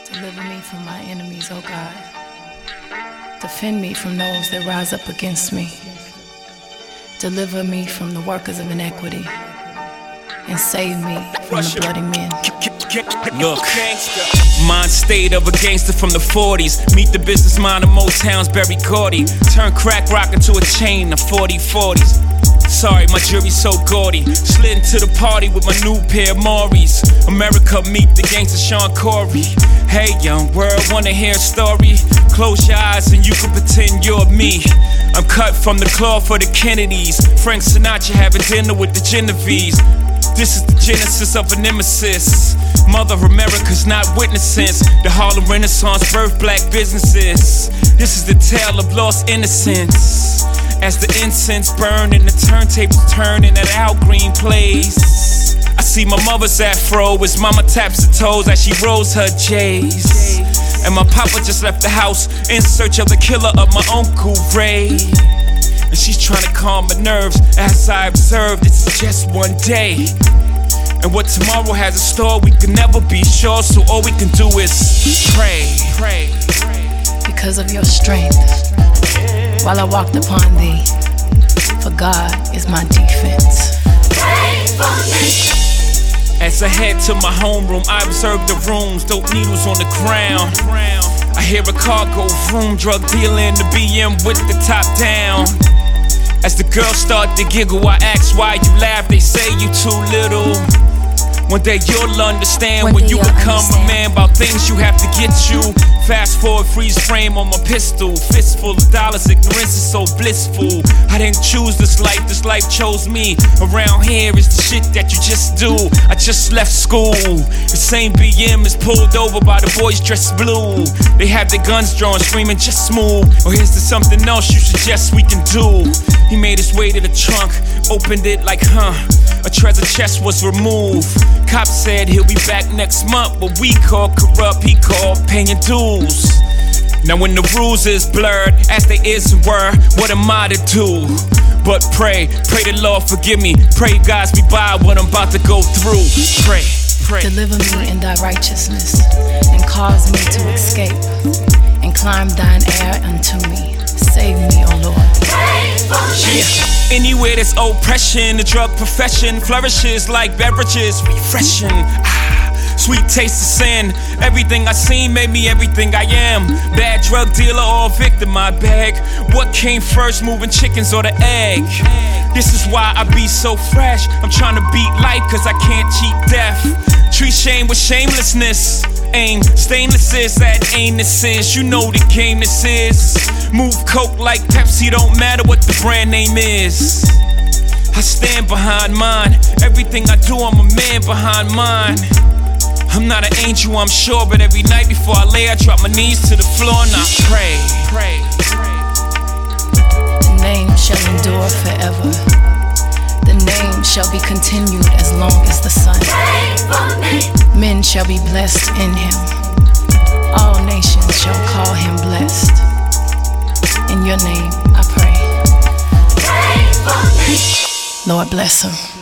Deliver me from my enemies, O God. Defend me from those that rise up against me. Deliver me from the workers of inequity, and save me from the bloody men. Look, mind state of a gangster from the 40s. Meet the business mind of Motown's Berry Gordy. Turn crack rock into a chain of 40/40s. Sorry, my jury's so gaudy. Slid into the party with my new pair of Maury's. America, meet the gangster Sean Corey. Hey, young world, wanna hear a story? Close your eyes and you can pretend you're me. I'm cut from the cloth for the Kennedys. Frank Sinatra having dinner with the Genovese. This is the genesis of a nemesis. Mother America's not witnessing the Harlem Renaissance birth black businesses. This is the tale of lost innocence. As the incense burn and the turntables turn and that Al Green plays, I see my mother's afro as mama taps her toes as she rolls her J's. And my papa just left the house in search of the killer of my Uncle Ray. And she's trying to calm my nerves as I observe it's just one day. And what tomorrow has in store we can never be sure, so all we can do is pray. Because of your strength, while I walked upon thee, for God is my defense. Pray for me. As I head to my homeroom, I observe the rooms, dope needles on the ground. I hear a car go vroom, drug dealer in the BM with the top down. As the girls start to giggle, I ask why you laugh, they say you too little. One day you'll understand when you become a man about things you have to get you. Fast forward, freeze frame on my pistol. Fistful of dollars, ignorance is so blissful. I didn't choose this life chose me. Around here is the shit that you just do. I just left school. The same BM is pulled over by the boys dressed blue. They have their guns drawn, screaming just move. Or here's to something else you suggest we can do. He made his way to the trunk, opened it like a treasure chest was removed. Cop said he'll be back next month, but we call corrupt, he called paying dues. Now when the rules is blurred, as they is and were, what am I to do? But pray the Lord forgive me. Pray guides me by what I'm about to go through. Pray. Deliver me in thy righteousness, and cause me to escape, and climb thine air unto me. Save me, O Lord. Yeah. Anywhere there's oppression, the drug profession flourishes like beverages, refreshing. Sweet taste of sin. Everything I seen made me everything I am. Bad drug dealer or victim, my bag. What came first, moving chickens or the egg? This is why I be so fresh. I'm trying to beat life cause I can't cheat death. Treat shame with shamelessness. Aim stainless is that anus is. You know the game this is. Move coke like Pepsi, don't matter what the brand name is. I stand behind mine. Everything I do, I'm a man behind mine. I'm not an angel, I'm sure, but every night before I lay, I drop my knees to the floor and I pray. The name shall endure forever. The name shall be continued as long as the sun. Men shall be blessed in him. All nations shall call him blessed. In your name I pray. Lord bless him.